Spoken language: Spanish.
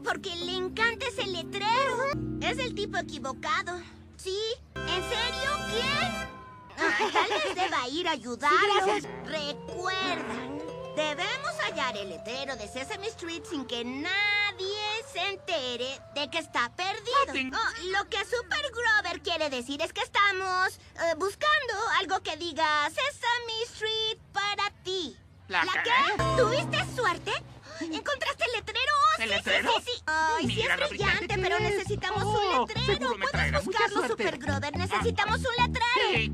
porque le encanta ese letrero. Es el tipo equivocado. ¿Sí? ¿En serio? ¿Quién? Tal vez deba ir a ayudarlo. Sí, gracias. Recuerda, debemos hallar el letrero de Sesame Street sin que nadie se entere de que está perdido. Lo que Super Grover quiere decir es que estamos buscando algo que diga Sesame Street para ti. ¿La qué? ¿Tuviste suerte? ¿Encontraste el letrero? ¿El letrero? Sí. Ay, sí Mira es lo brillante, brillante que pero es. necesitamos un Oh, letrero. seguro me ¿Puedes traerá mucha buscarlo, suerte. Super Grover? Necesitamos un letrero. Sí.